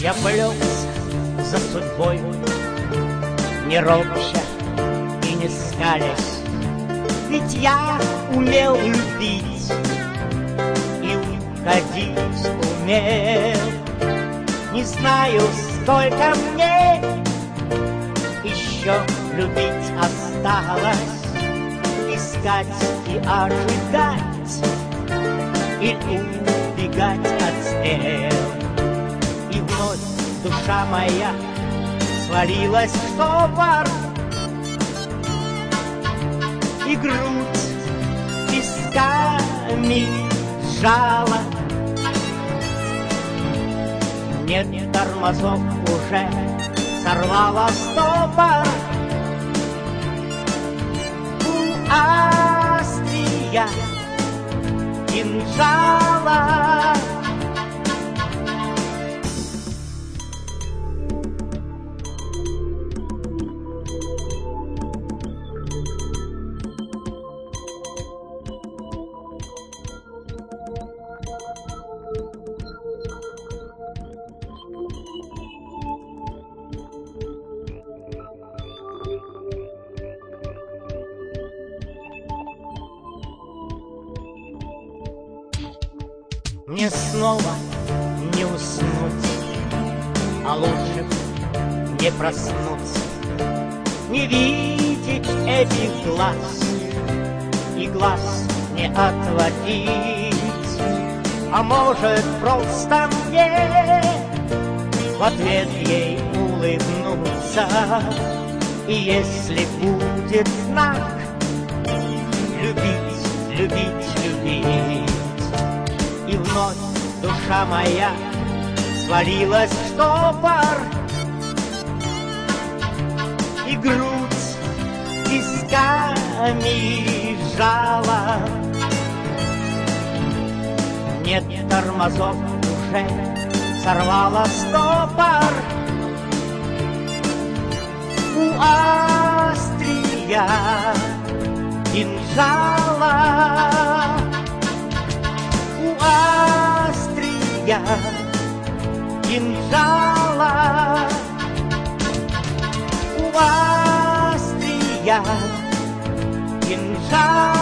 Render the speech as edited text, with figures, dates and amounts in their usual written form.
Я плелся за судьбой, не ропща и не скалясь, ведь я умел любить и уходить умел. Не знаю, сколько мне еще любить осталось, искать и ожидать, и убегать от стрел. И вновь душа моя свалилась в штопор, и грудь тисками сжала. Нет тормозов уже, сорвала стопор. У острия кинжала мне снова не уснуть, а лучше б не проснуться, не видеть этих глаз и глаз не отводить. А может, просто мне в ответ ей улыбнуться, и если будет знак любить, любить, любить. И вновь душа моя свалилась в штопор, и грудь тисками сжала. Нет тормозов уже, сорвала стопор. У острия кинжала, у острия кинжала, у острия кинжала.